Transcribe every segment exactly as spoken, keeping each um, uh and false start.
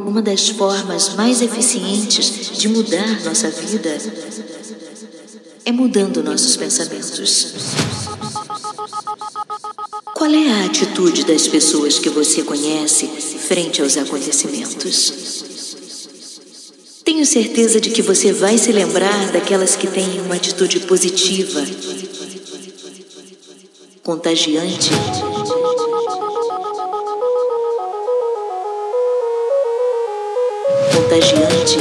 uma das formas mais eficientes de mudar nossa vida é mudando nossos pensamentos. Qual é a atitude das pessoas que você conhece frente aos acontecimentos? Tenho certeza de que você vai se lembrar daquelas que têm uma atitude positiva, contagiante, contagiante,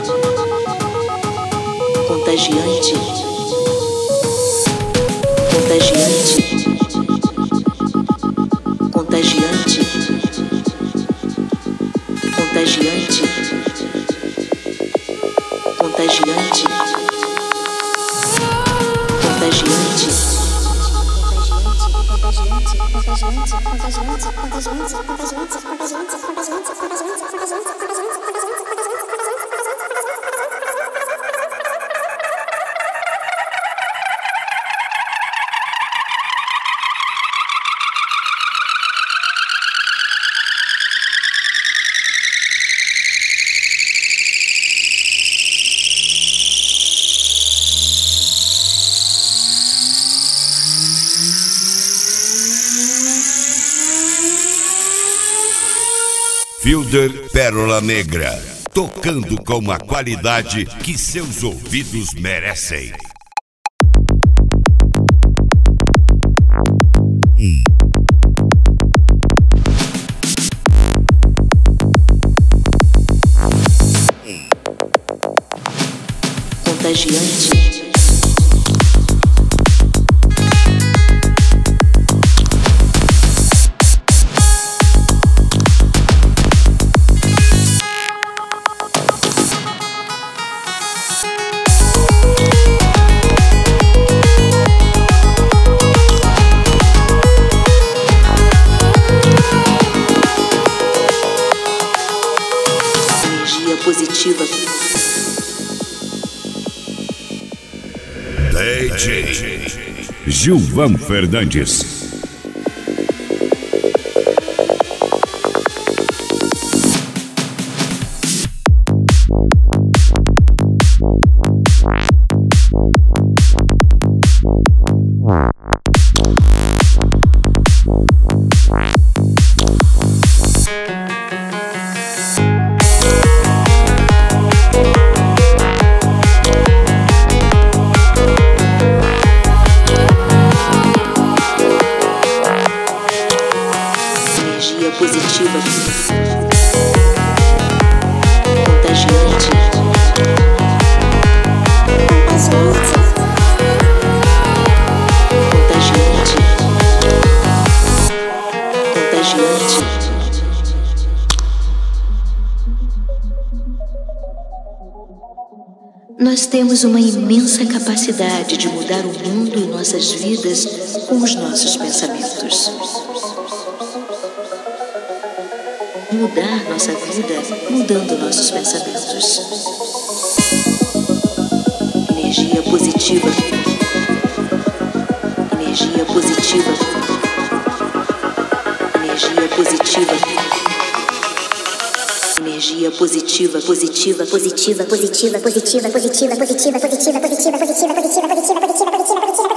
contagiante, contagiante, contagiante, contagiante, contagiante, contagiante. Fielder Pérola Negra, tocando com a qualidade que seus ouvidos merecem. Hum. Hum. Contagiante. Positiva. D J Gilvan Fernandes. Positiva, contagiante, contagiante, contagiante. Nós temos uma imensa capacidade de mudar o mundo e nossas vidas com os nossos pensamentos. Mudar nossa vida mudando nossos pensamentos. Energia positiva. Energia positiva. Energia positiva. Energia positiva, positiva, positiva, positiva, positiva, positiva, positiva, positiva, positiva, positiva, positiva, positiva, positiva, positiva, positiva.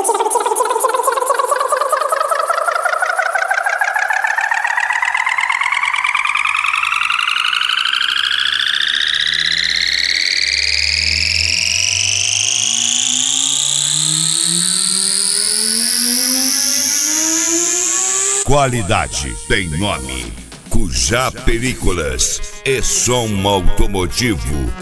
Qualidade tem nome. Cujá Películas e som automotivo.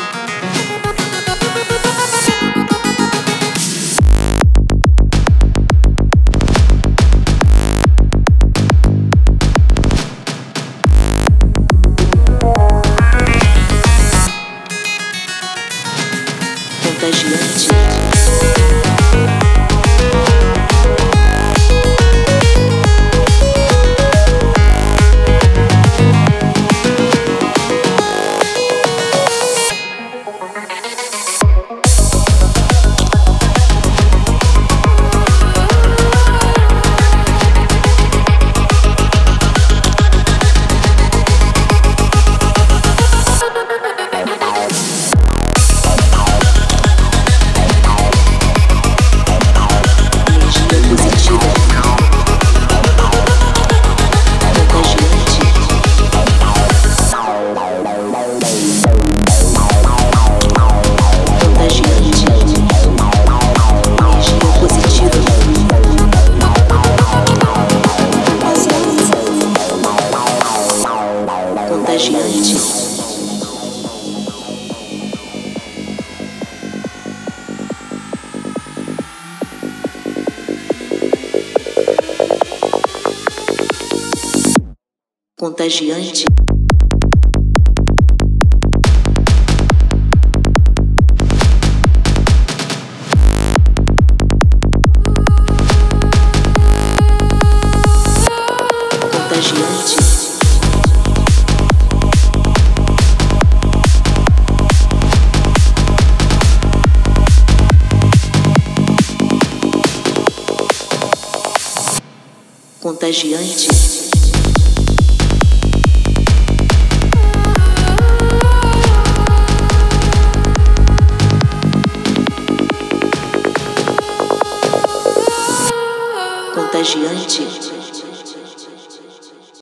Contagiante. contagiante, contagiante, contagiante, contagiante, contagiante.